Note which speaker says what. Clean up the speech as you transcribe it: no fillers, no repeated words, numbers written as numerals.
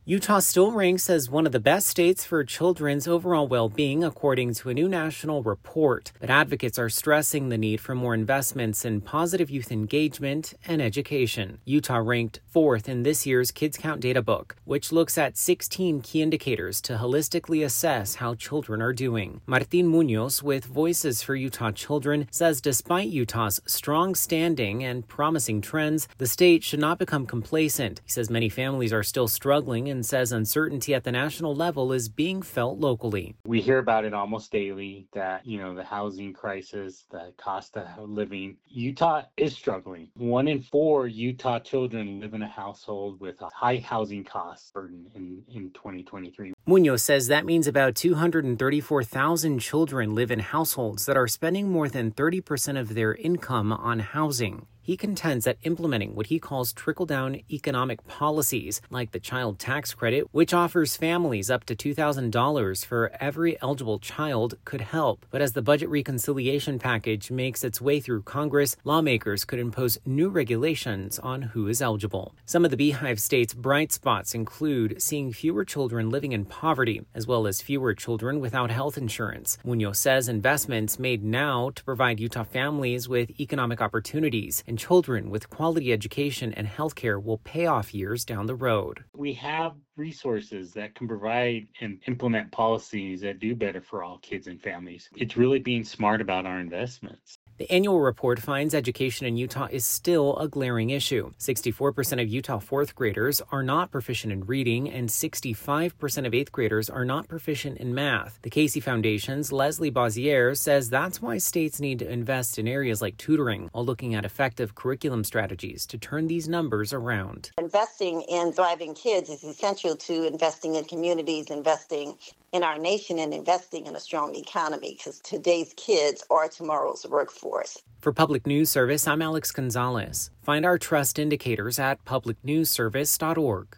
Speaker 1: Utah still ranks as one of the best states for children's overall well-being, according to a new national report. But advocates are stressing the need for more investments in positive youth engagement and education. Utah ranked 4th in this year's Kids Count Data Book, which looks at 16 key indicators to holistically assess how children are doing. Martin Munoz with Voices for Utah Children says despite Utah's strong standing and promising trends, the state should not become complacent. He says many families are still struggling and says uncertainty at the national level is being felt locally.
Speaker 2: We hear about it almost daily that, the housing crisis, the cost of living. Utah is struggling. 1 in 4 Utah children live in a household with a high housing cost burden in 2023.
Speaker 1: Munoz says that means about 234,000 children live in households that are spending more than 30% of their income on housing. He contends that implementing what he calls trickle-down economic policies, like the child tax credit, which offers families up to $2,000 for every eligible child, could help. But as the budget reconciliation package makes its way through Congress, lawmakers could impose new regulations on who is eligible. Some of the Beehive State's bright spots include seeing fewer children living in poverty, as well as fewer children without health insurance. Munoz says investments made now to provide Utah families with economic opportunities and children with quality education and healthcare will pay off years down the road.
Speaker 2: We have resources that can provide and implement policies that do better for all kids and families. It's really being smart about our investments.
Speaker 1: The annual report finds education in Utah is still a glaring issue. 64% of Utah 4th graders are not proficient in reading, and 65% of 8th graders are not proficient in math. The Casey Foundation's Leslie Bozier says that's why states need to invest in areas like tutoring, while looking at effective curriculum strategies to turn these numbers around.
Speaker 3: Investing in thriving kids is essential to investing in communities, investing in our nation, and investing in a strong economy, because today's kids are tomorrow's workforce.
Speaker 1: For Public News Service, I'm Alex Gonzalez. Find our trust indicators at publicnewsservice.org.